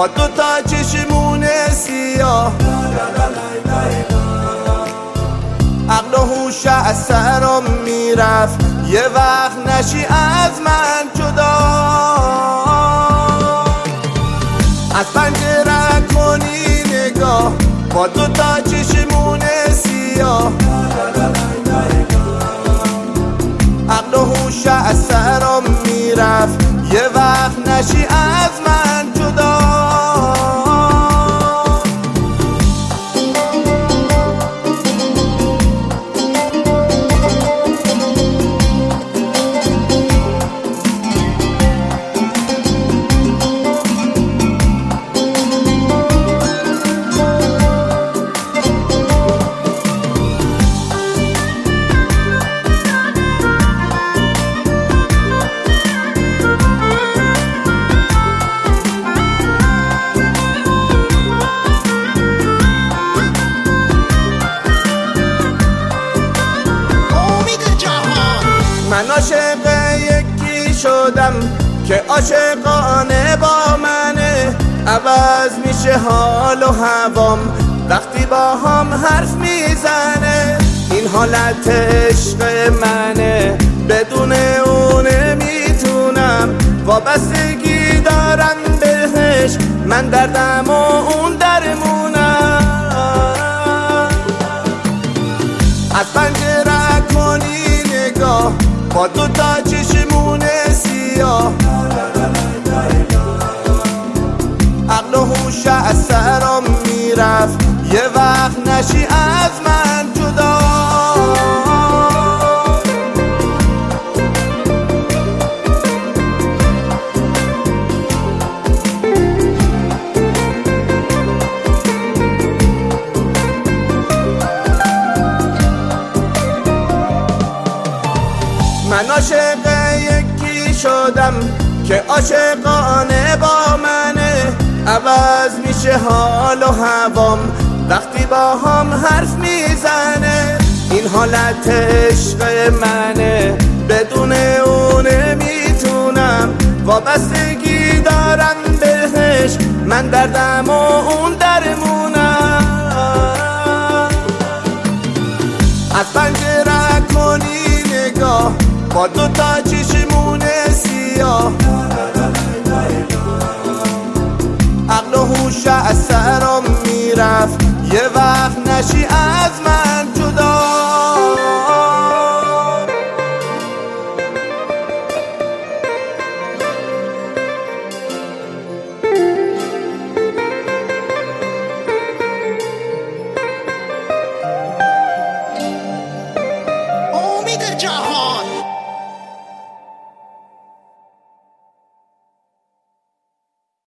با دوتا چشمون سیاه، عقل و هوش از سرم میرفت، یه وقت نشی از من جدا. از پنجره کنی نگاه با دوتا چشمون سیاه، عقل و هوش از سرم میرفت، یه وقت نشی از من جدا. من عاشق یکی شدم که عاشقانه با منه، عوض میشه حال و هوام وقتی با هم حرف میزنه. این حالت عشق منه، بدون اون نمیتونم، وابستگی دارم بهش، من دردم و اون درمونم. از پنجره کنی نگاه با دوتا چشمون سیاه، عقل و هوش از سرم میرفت، یه وقت نشی از من جدا. من عاشق یکی شدم که عاشقانه با منه، عوض میشه حال و هوام وقتی با هم حرف میزنه. این حالت عشق منه، بدون اون نمیتونم، وابستگی دارم بهش، من دردم و اون درمونم. از پنجره کنی نگاه با دوتا چشمون سیاه، عقل و هوش از سرم میرفت، یه وقت نشی از من جدا.